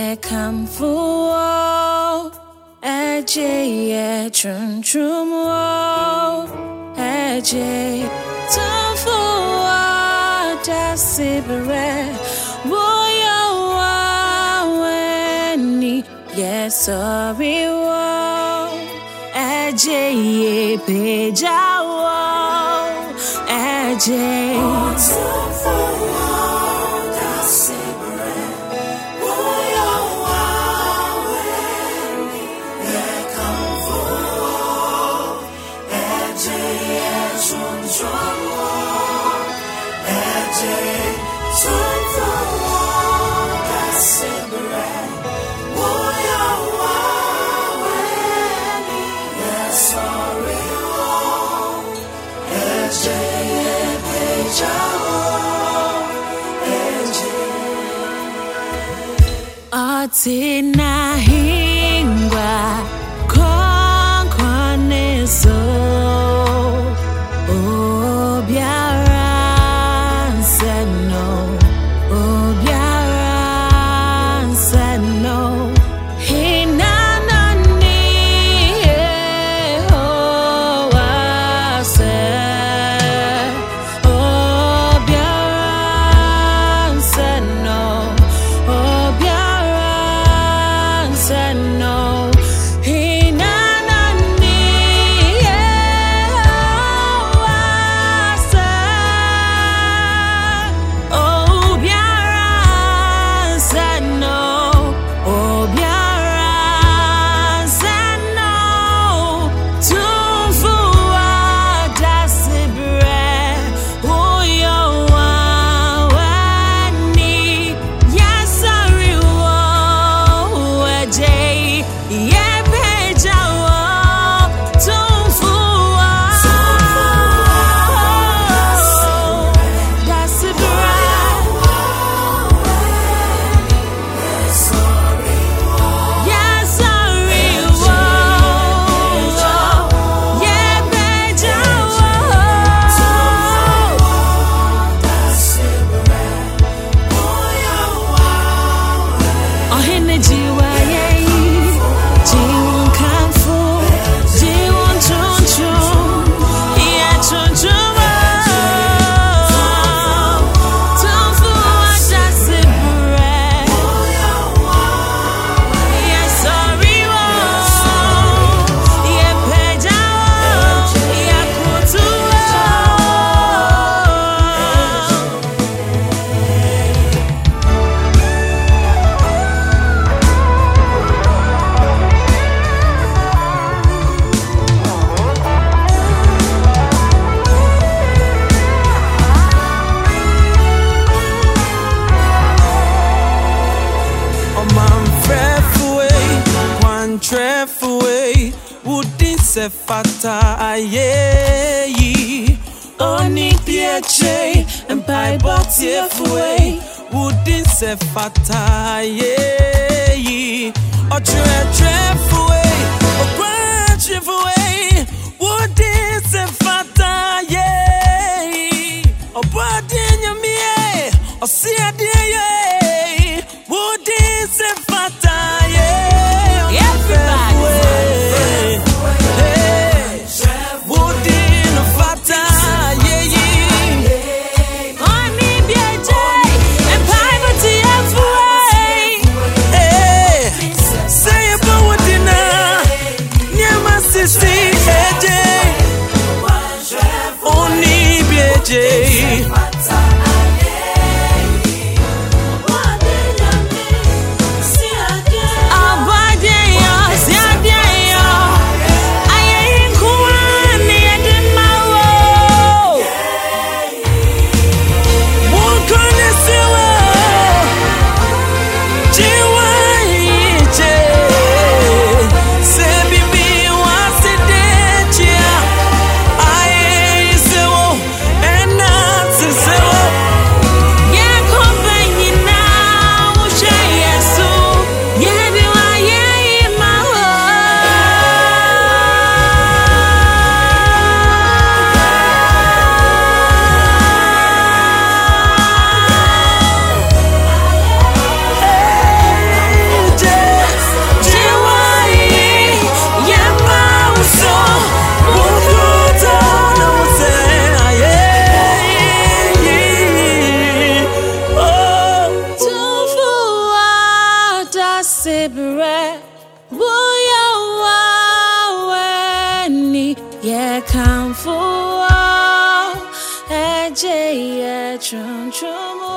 come for Eje chum chum wo Eje tum for Dasibere Boya weni yes sorry wo Eje peja wo Eje tum for Dasibere Boya weni yeah come for Eje chum chum wo Eje tum for Dasibere Boya weni yes sorry wo Eje peja Atina hingwa kwanezo obiara seno hinanani hoase obiara seno no, he na na ni oh biara no, oh biara no, tumfu adasibre, oh yo wani, yes sorry wo Eje. Yeah, peja wo tumfu dasibra yeah sorry wo yeah peja wo dasibra oh hene jiwa Trefue wouldn't se fata aye Oni pieche and pai botiefue wouldn't se fata aye O trefue o trefue wouldn't se fata aye O body nyamie o sia die wouldn't se fata aye Yekamfu, Eje, Chum Chum.